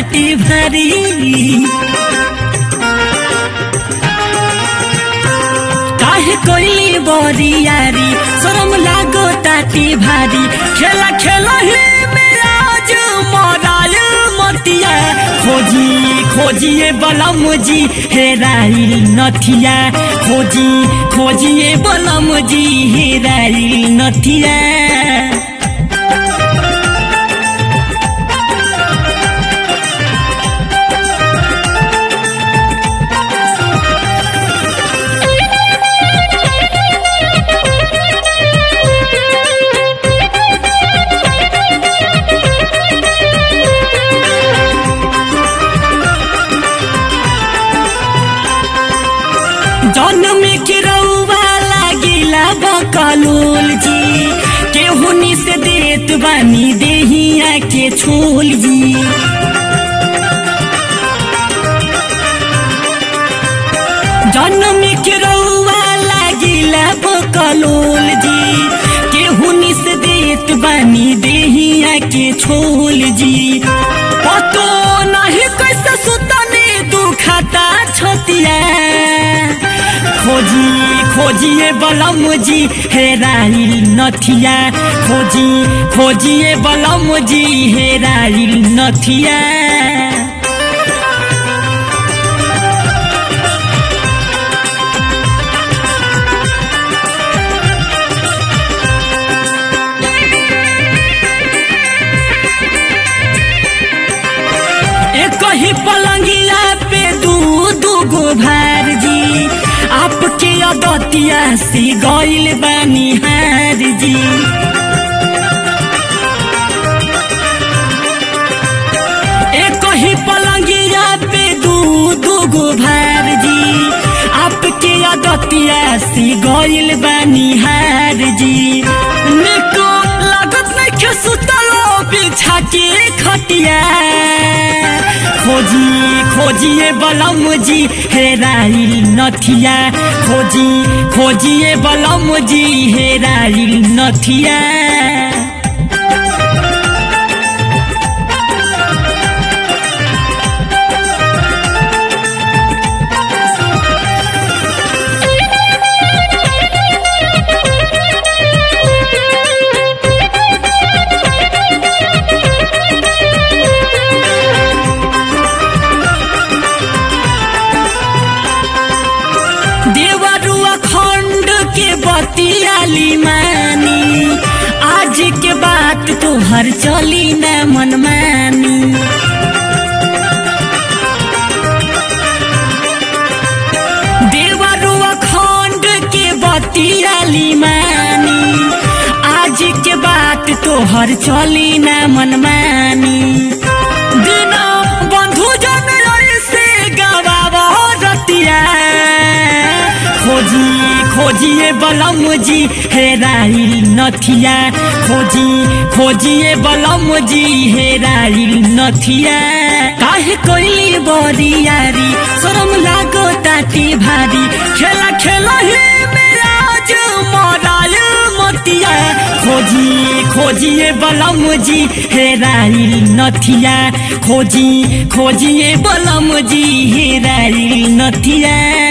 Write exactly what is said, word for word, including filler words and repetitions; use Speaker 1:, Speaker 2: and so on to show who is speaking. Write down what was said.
Speaker 1: ताटी भारी काहे कोइली बोरियारी शरम लागो ताटी भारी खेला खेला ही मेरा जो मोराय मतिया खोजी खोजिए बलम जी हेराइल नथिया खोजी खोजिए बलम जी हेराइल नथिया जन्म के रउवा लागिला बकलोल जी केहुनी से देत बानी देहिया के छोल जी जन्म के रउवा लागिला बकलोल जी केहुनी से देत बानी देहिया के छोल जी पतो नहीं कैसे सुतने दुखाता छतिया खोजी खोजिए बलम जी हेराइल नथिया खोजी खोजिए बलम जी हेराइल नथिया एक ही पलंगिया पे दू दू गो भार जी आपके अदतिया सी गइल बानी हार जी एक ही पलंगिया पे दू दू गो भार जी आपके अदतिया सी गइल बानी हार जी निको लागत नहीं के सुतलो बिछा के खटिया खोजी खोजिए बलम जी हेराइल नथिया खोजी खोजिए बलम जी हेराइल नथिया देवरुआ खंड के बतियाली मानी आज के बात तोहर चली न मनमानी देवरुआ खंड के बतियाली मानी आज के बात तोहर चली न मनमानी बिना बंधु जन से गवावा रतिया खोजी खोजिए बलम जी हेराइल नथिया खोजी खोजिए बलम जी हेराइल नथिया काहे कोइली बोरियारी शरम लागो ताटी भारी खेला खेला ही मेरा जो मोराय मतिया खोजी खोजिए बलम जी हेराइल नथिया खोजी खोजिए बलम जी हेराइल नथिया।